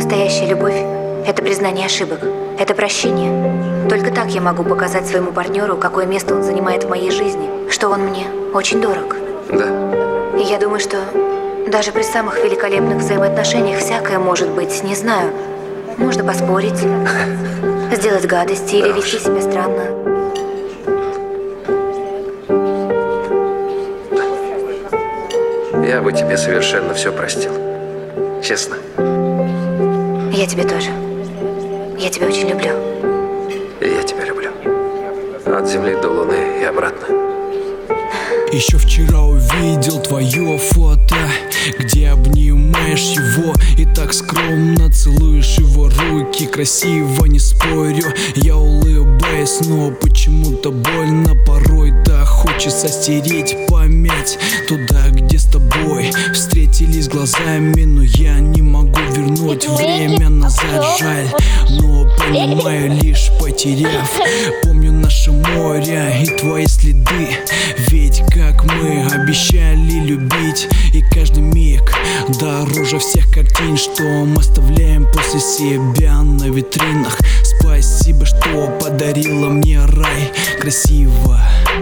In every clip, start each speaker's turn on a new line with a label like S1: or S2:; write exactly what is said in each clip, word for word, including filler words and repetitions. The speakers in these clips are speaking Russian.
S1: Настоящая любовь – это признание ошибок, это прощение. Только так я могу показать своему партнеру, какое место он занимает в моей жизни, что он мне очень дорог.
S2: Да.
S1: И я думаю, что даже при самых великолепных взаимоотношениях всякое может быть, не знаю. Можно поспорить, сделать гадости или вести себя странно.
S2: Я бы тебе совершенно все простил. Честно.
S1: Я тебя тоже. Я тебя очень люблю.
S2: И я тебя люблю. От земли до луны и обратно.
S3: Еще вчера увидел твое фото, где обнимаешь его и так скромно целуешь его руки. Красиво, не спорю, я улыбаюсь, но почему-то больно порой. Да хочется стереть, помять туда, где с тобой встретились глазами, но я не могу вернуть время назад, жаль, но понимаю, лишь потеряв. Помню наше море и твои следы, ведь как мы обещали любить, и каждый миг дороже всех картин, что мы оставляем после себя на витринах. Спасибо, что подарила мне рай. Красиво,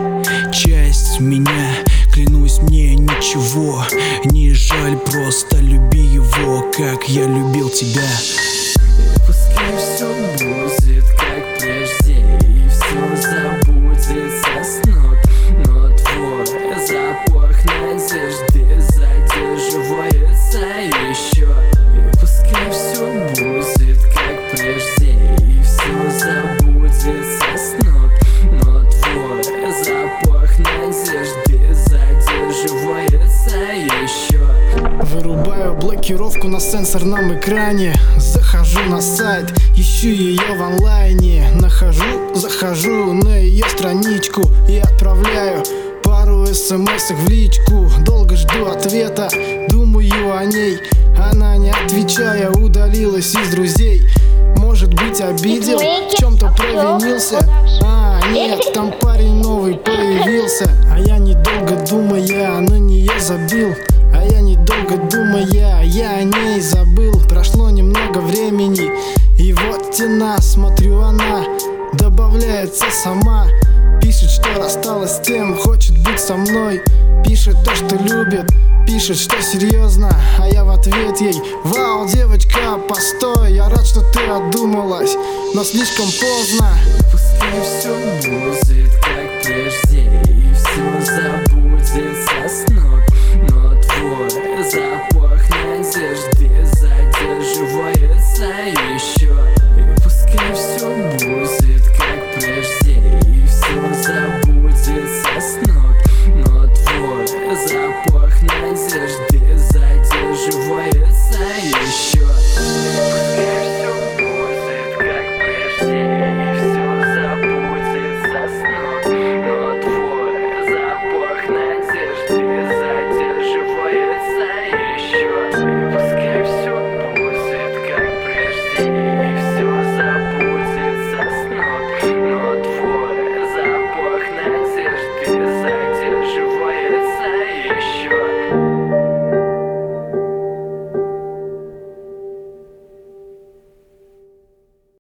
S3: часть меня, клянусь, мне ничего не жаль, просто люби его, как я любил тебя.
S4: Пускай все будет как прежде, и все забудется с ног, но твой запах надежды задерживается еще. И пускай все будет как прежде, и все забудется с ног, но твой запах надежды задерживается еще.
S5: Вырубаю блокировку на сенсорном экране, захожу на сайт, ищу ее в онлайне. Нахожу, захожу на ее страничку и отправляю пару смс в личку. Долго жду ответа, думаю о ней, она не отвечая удалилась из друзей. Может быть, обидел, в чем-то провинился. А, нет, там парень новый появился. А я недолго думая на нее забил. А я недолго думая, я о ней забыл. Прошло немного времени, и вот тена, смотрю, она добавляется сама. Пишет, что рассталась с тем, хочет быть со мной. Пишет то, что любит, пишет, что серьезно. А я в ответ ей: вау, девочка, постой, я рад, что ты одумалась, но слишком поздно.
S4: Пускай все будет как прежде, и все забудется с ног, но твой запах надежды задерживается еще.